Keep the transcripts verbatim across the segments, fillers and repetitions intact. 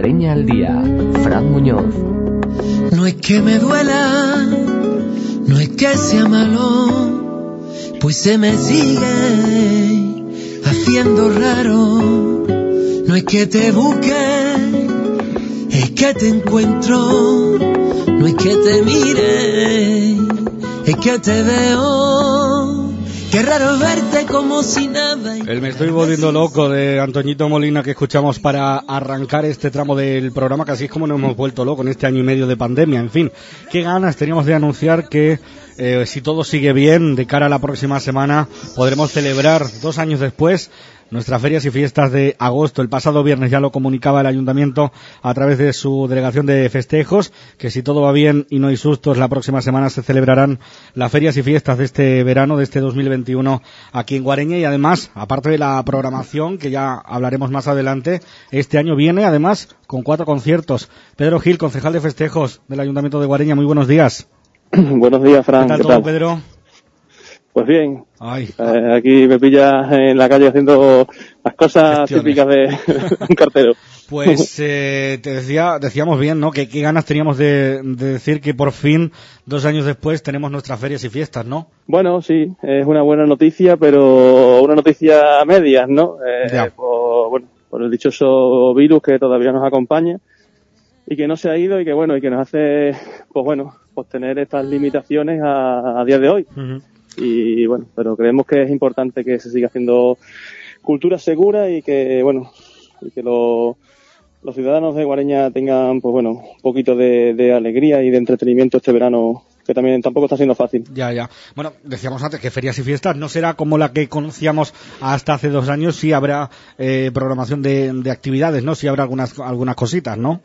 Guareña al día, Fran Muñoz. No es que me duela, no es que sea malo, pues se me sigue haciendo raro. No es que te busque, es que te encuentro. No es que te mire, es que te veo. Qué raro verte como si nada. El Me estoy volviendo loco de Antoñito Molina que escuchamos para arrancar este tramo del programa, que así es como nos hemos vuelto locos en este año y medio de pandemia. En fin, qué ganas teníamos de anunciar que eh, si todo sigue bien, de cara a la próxima semana podremos celebrar dos años después nuestras ferias y fiestas de agosto. El pasado viernes ya lo comunicaba el Ayuntamiento a través de su delegación de festejos, que si todo va bien y no hay sustos, la próxima semana se celebrarán las ferias y fiestas de este verano, de este dos mil veintiuno aquí en Guareña. Y además, aparte de la programación, que ya hablaremos más adelante, este año viene además con cuatro conciertos. Pedro Gil, concejal de festejos del Ayuntamiento de Guareña, muy buenos días. Buenos días, Fran. ¿Qué tal ¿Qué todo, tal? Pedro? Pues bien, Ay. Eh, aquí me pillas en la calle haciendo las cosas Gestiones. típicas de un cartero. Pues eh, te decía, decíamos bien, ¿no? Que qué ganas teníamos de, de decir que por fin, dos años después, tenemos nuestras ferias y fiestas, ¿no? Bueno, sí, es una buena noticia, pero una noticia a medias, ¿no? Eh, Ya. por, bueno, por el dichoso virus que todavía nos acompaña y que no se ha ido y que, bueno, y que nos hace, pues bueno, pues tener estas limitaciones a, a día de hoy. Uh-huh. Y bueno, pero creemos que es importante que se siga haciendo cultura segura y que, bueno, y que lo, los ciudadanos de Guareña tengan, pues bueno, un poquito de, de alegría y de entretenimiento este verano, que también tampoco está siendo fácil. Ya, ya. Bueno, decíamos antes que ferias y fiestas no será como la que conocíamos hasta hace dos años, sí habrá eh, programación de, de actividades, ¿no? Sí habrá algunas, algunas cositas, ¿no?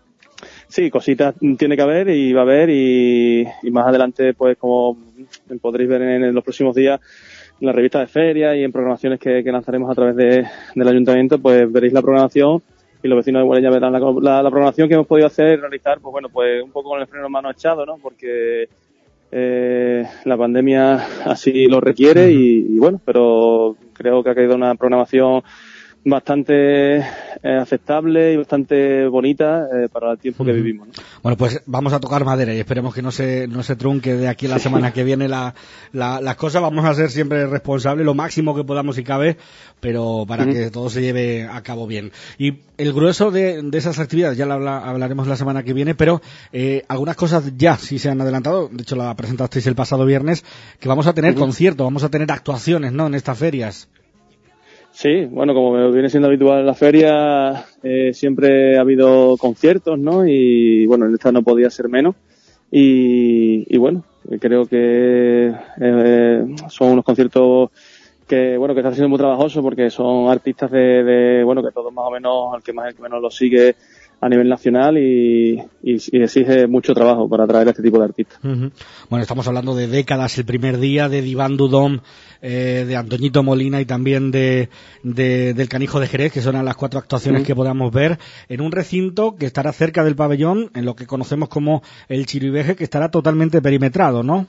Sí, cositas tiene que haber y va a haber y, y más adelante, pues como podréis ver en, en los próximos días en la revista de ferias y en programaciones que, que lanzaremos a través de, del ayuntamiento, pues veréis la programación y los vecinos de Guareña verán la, la, la programación que hemos podido hacer, realizar, pues bueno, pues un poco con el freno en mano echado, ¿no? Porque eh, la pandemia así lo requiere y, y bueno, pero creo que ha caído una programación bastante eh, aceptable y bastante bonita eh, para el tiempo que vivimos, ¿no? Bueno, pues vamos a tocar madera y esperemos que no se no se trunque de aquí a la Sí. semana que viene la, la, las cosas. Vamos a ser siempre responsables, lo máximo que podamos si cabe, pero para Uh-huh. que todo se lleve a cabo bien. Y el grueso de, de esas actividades ya la habla, hablaremos la semana que viene, pero eh, algunas cosas ya sí se han adelantado. De hecho, la presentasteis el pasado viernes, que vamos a tener Uh-huh. conciertos, vamos a tener actuaciones, ¿no? En estas ferias. Sí, bueno, como viene siendo habitual en la feria, eh, siempre ha habido conciertos, ¿no? Y bueno, en esta no podía ser menos. Y, y bueno, creo que eh, son unos conciertos que, bueno, que están siendo muy trabajosos porque son artistas de, de bueno, que todos más o menos, el que más el que menos lo sigue a nivel nacional y, y, y exige mucho trabajo para atraer a este tipo de artistas. Uh-huh. Bueno, estamos hablando de décadas, el primer día de Diván Dudom, eh, de Antoñito Molina y también de, de del Canijo de Jerez, que son las cuatro actuaciones uh-huh. que podamos ver en un recinto que estará cerca del pabellón, en lo que conocemos como el Chiriveje, que estará totalmente perimetrado, ¿no?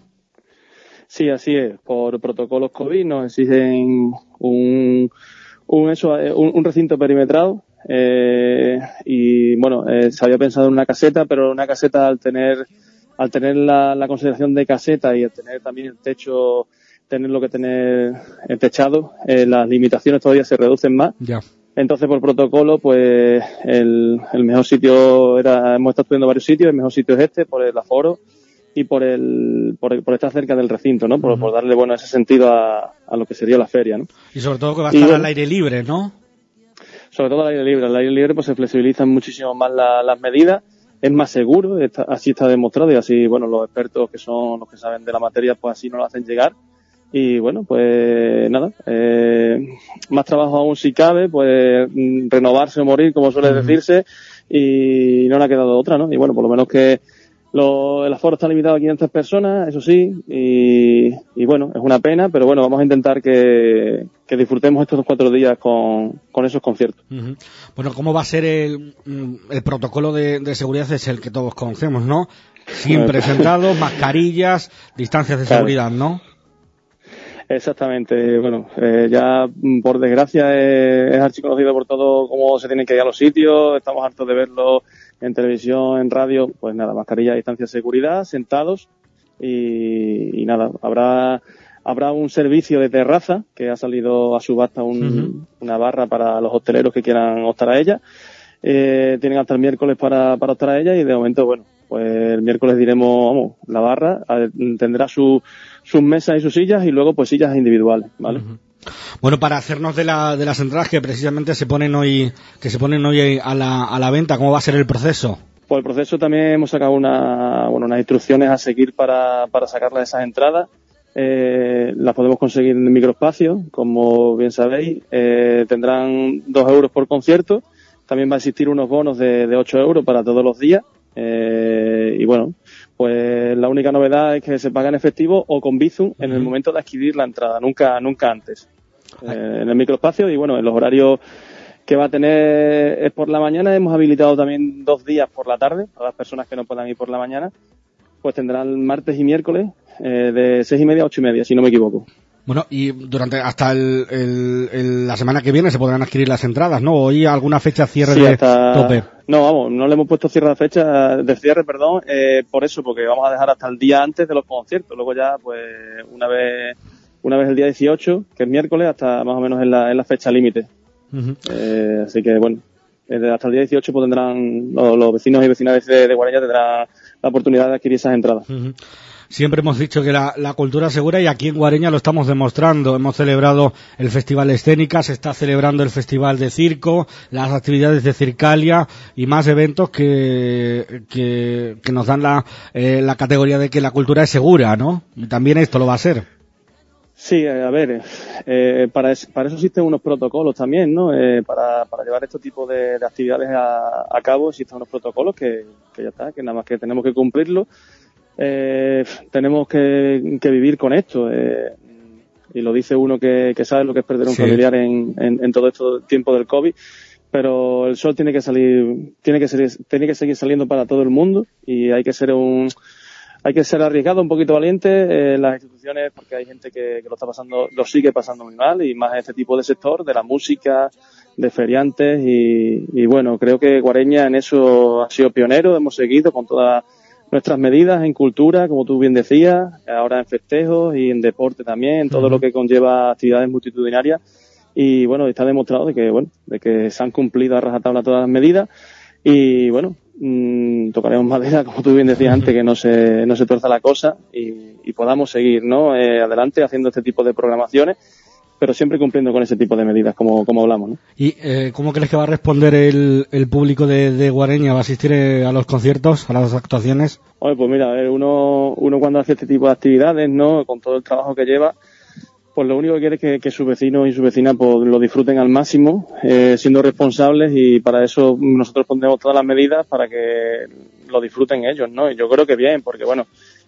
Sí, así es. Por protocolos COVID nos exigen un, un, eso, un, un recinto perimetrado. Eh, y bueno, eh, se había pensado en una caseta, pero una caseta al tener al tener la, la consideración de caseta y al tener también el techo, tener lo que tener el techado, eh, las limitaciones todavía se reducen más. Ya. Entonces, por protocolo, pues el, el mejor sitio era, hemos estado estudiando varios sitios, el mejor sitio es este, por el aforo y por el por, el, por estar cerca del recinto, ¿no? Por, uh-huh. por darle, bueno, ese sentido a, a lo que sería la feria, ¿no? Y sobre todo que va a estar y, al aire libre, ¿no? Sobre todo al aire libre. Al aire libre pues se flexibilizan muchísimo más la, las medidas, es más seguro, está, así está demostrado y así, bueno, los expertos que son los que saben de la materia pues así nos lo hacen llegar. Y bueno, pues nada, eh, más trabajo aún si cabe, pues renovarse o morir, como suele uh-huh. decirse, y no le ha quedado otra, ¿no? Y bueno, por lo menos que lo, el aforo está limitado a quinientas personas, eso sí, y, y bueno, es una pena, pero bueno, vamos a intentar que, que disfrutemos estos cuatro días con, con esos conciertos. Uh-huh. Bueno, ¿cómo va a ser el, el protocolo de, de seguridad? Es el que todos conocemos, ¿no? Siempre sentados, mascarillas, distancias de seguridad, ¿no? Exactamente, bueno, eh, ya por desgracia es, es archiconocido por todo cómo se tienen que ir a los sitios, estamos hartos de verlo en televisión, en radio, pues nada, mascarilla, distancia de seguridad, sentados y, y nada, habrá habrá un servicio de terraza que ha salido a subasta un, uh-huh. una barra para los hosteleros que quieran optar a ella, eh, tienen hasta el miércoles para, para optar a ella y de momento, bueno, pues el miércoles diremos, vamos, la barra a, tendrá su sus mesas y sus sillas y luego pues sillas individuales, ¿vale? Uh-huh. Bueno, para hacernos de la de las entradas que precisamente se ponen hoy que se ponen hoy a la a la venta, ¿cómo va a ser el proceso? Pues el proceso también hemos sacado una bueno unas instrucciones a seguir para para sacarlas esas entradas. Eh, las podemos conseguir en el microespacio, como bien sabéis, eh, tendrán dos euros por concierto. También va a existir unos bonos de, de ocho euros para todos los días. Eh, y bueno, pues la única novedad es que se paga en efectivo o con Bizum uh-huh. en el momento de adquirir la entrada, nunca nunca antes. Eh, en el microespacio y bueno, en los horarios que va a tener es por la mañana. Hemos habilitado también dos días por la tarde para las personas que no puedan ir por la mañana. Pues tendrán martes y miércoles eh, de seis y media a ocho y media, si no me equivoco. Bueno, y durante hasta el, el, el, la semana que viene se podrán adquirir las entradas, ¿no? ¿Hoy alguna fecha cierre sí, de hasta... tope? No, vamos, no le hemos puesto cierre de fecha, de cierre, perdón, eh, por eso, porque vamos a dejar hasta el día antes de los conciertos. Luego ya, pues, una vez una vez el día dieciocho, que es miércoles, hasta más o menos en la, en la fecha límite. Uh-huh. Eh, así que, bueno, hasta el día dieciocho pues tendrán, los, los vecinos y vecinas de, de Guareña tendrán la oportunidad de adquirir esas entradas. Uh-huh. Siempre hemos dicho que la, la cultura es segura y aquí en Guareña lo estamos demostrando. Hemos celebrado el Festival Escénica, se está celebrando el Festival de Circo, las actividades de Circalia y más eventos que, que, que nos dan la, eh, la categoría de que la cultura es segura, ¿no? Y también esto lo va a ser. Sí, a ver, eh, para, es, para eso existen unos protocolos también, ¿no? Eh, para, para llevar este tipo de, de actividades a, a cabo existen unos protocolos que, que ya está, que nada más que tenemos que cumplirlo. Eh, tenemos que, que vivir con esto, eh, y lo dice uno que, que sabe lo que es perder un sí. familiar en, en, en todo este tiempo del COVID, pero el sol tiene que salir, tiene que ser, tiene que seguir saliendo para todo el mundo y hay que ser un, hay que ser arriesgado, un poquito valiente en eh, las instituciones, porque hay gente que, que lo está pasando, lo sigue pasando muy mal, y más en este tipo de sector, de la música, de feriantes, y, y bueno, creo que Guareña en eso ha sido pionero, hemos seguido con todas nuestras medidas en cultura, como tú bien decías, ahora en festejos y en deporte también, en todo uh-huh. lo que conlleva actividades multitudinarias, y bueno, está demostrado de que, bueno, de que se han cumplido a rajatabla todas las medidas, y bueno, mmm, tocaremos madera, como tú bien decías antes, que no se, no se tuerza la cosa y, y podamos seguir, ¿no? Eh, adelante haciendo este tipo de programaciones, pero siempre cumpliendo con ese tipo de medidas, como, como hablamos, ¿no? ¿Y eh, cómo crees que va a responder el, el público de, de Guareña? ¿Va a asistir eh, a los conciertos, a las actuaciones? Oye, pues mira, a ver, uno, uno cuando hace este tipo de actividades, ¿no? Con todo el trabajo que lleva, pues lo único que quiere es que, que sus vecinos y sus vecinas pues lo disfruten al máximo, eh, siendo responsables, y para eso nosotros pondremos todas las medidas para que lo disfruten ellos, ¿no? Y yo creo que bien, porque bueno,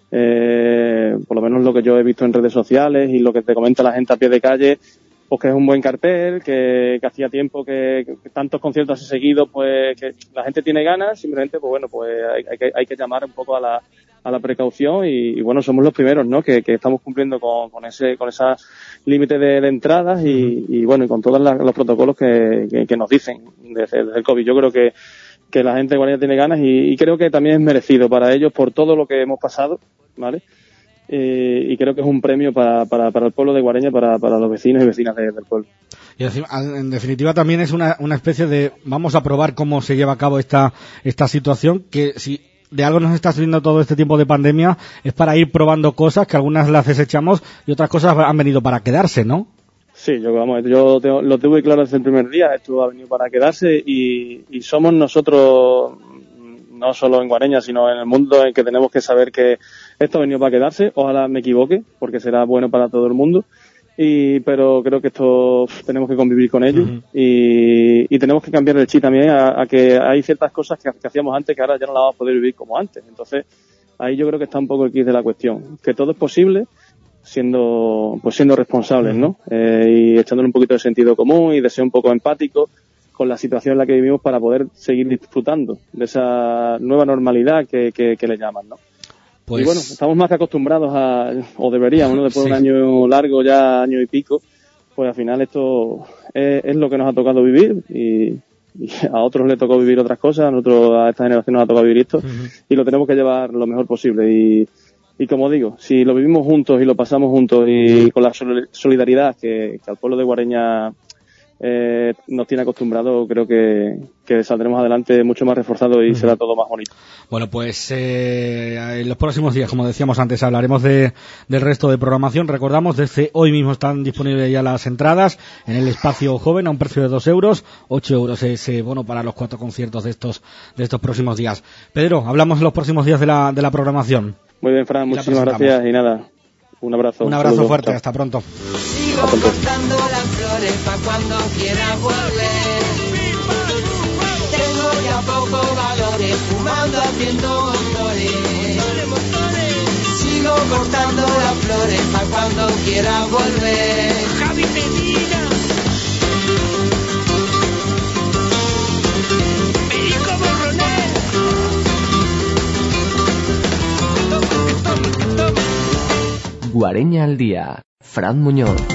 eh, por lo menos lo que yo he visto en redes sociales y lo que te comenta la gente a pie de calle, pues que es un buen cartel, que, que hacía tiempo que, que tantos conciertos así seguidos, pues que la gente tiene ganas, simplemente pues bueno, pues hay, hay, que, hay que llamar un poco a la a la precaución y, y bueno, somos los primeros, ¿no? Que, que estamos cumpliendo con, con ese con esa límite de, de entradas y, y bueno, y con todos la, los protocolos que, que, que nos dicen desde, desde el COVID. Yo creo que que la gente de Guareña tiene ganas y, y creo que también es merecido para ellos por todo lo que hemos pasado, ¿vale? Eh, y creo que es un premio para, para, para el pueblo de Guareña, para, para los vecinos y vecinas de, del pueblo. Y en definitiva también es una, una especie de vamos a probar cómo se lleva a cabo esta, esta situación, que si de algo nos está sirviendo todo este tiempo de pandemia es para ir probando cosas que algunas las desechamos y otras cosas han venido para quedarse, ¿no? Sí, yo vamos, yo tengo, lo tuve claro desde el primer día, esto ha venido para quedarse y, y somos nosotros, no solo en Guareña, sino en el mundo, en que tenemos que saber que esto ha venido para quedarse. Ojalá me equivoque, porque será bueno para todo el mundo. Y, pero creo que esto tenemos que convivir con ello uh-huh. y, y tenemos que cambiar el chip también a, a que hay ciertas cosas que, que hacíamos antes que ahora ya no las vamos a poder vivir como antes. Entonces, ahí yo creo que está un poco el quid de la cuestión. Que todo es posible siendo, pues siendo responsables, ¿no? Eh, y echándole un poquito de sentido común y de ser un poco empáticos con la situación en la que vivimos para poder seguir disfrutando de esa nueva normalidad que, que, que le llaman, ¿no? Pues... Y bueno, estamos más que acostumbrados a, o deberíamos, ¿no? Después Sí. de un año largo, ya año y pico, pues al final esto es, es lo que nos ha tocado vivir y, y a otros le tocó vivir otras cosas, a nosotros, a esta generación nos ha tocado vivir esto uh-huh. y lo tenemos que llevar lo mejor posible. Y, y como digo, si lo vivimos juntos y lo pasamos juntos y con la solidaridad que, que al pueblo de Guareña eh, nos tiene acostumbrado, creo que, que saldremos adelante mucho más reforzados y uh-huh. será todo más bonito. Bueno, pues eh, en los próximos días, como decíamos antes, hablaremos de, del resto de programación. Recordamos, desde hoy mismo están disponibles ya las entradas en el espacio joven a un precio de dos euros. ocho euros es eh, bueno para los cuatro conciertos de estos de estos próximos días. Pedro, hablamos en los próximos días de la, de la programación. Muy bien, Fran, muchísimas gracias y nada, un abrazo. Un abrazo saludo, fuerte, chao. hasta pronto. Sigo cortando las flores pa' cuando quiera volver. Tengo ya pocos valores, fumando haciendo motores. Sigo cortando las flores pa' cuando quiera volver. Javi Medina. Perico Borronel. Guareña al día. Fran Muñoz.